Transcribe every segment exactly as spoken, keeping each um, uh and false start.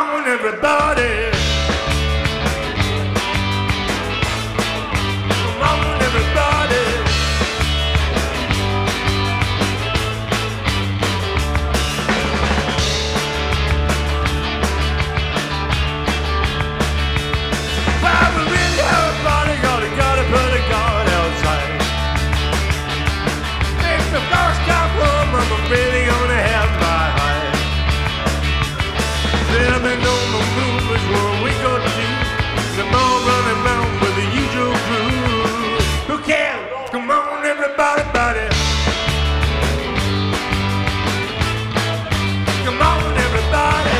on, everybody. Come on, everybody. Well, we really have a party, gotta, gotta put a guard outside. If the first stop home, I'm really gonna have my high. Living on the moon is what we go to. Come on, running around with the usual crew. Who cares? Come on, everybody, buddy. Come on, everybody.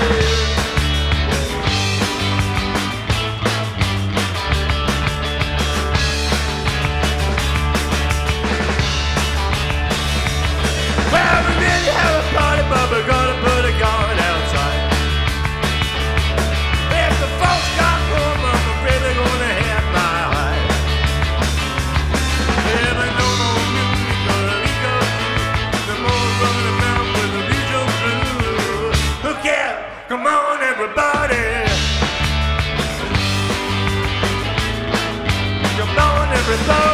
Well, we really have a party, but we're gonna put a guard outside. If the folks got home, I'm really gonna have my high. Living on no music, gonna be good. The more running around with the usual crew. Who cares? Come on, everybody. Come on, everybody.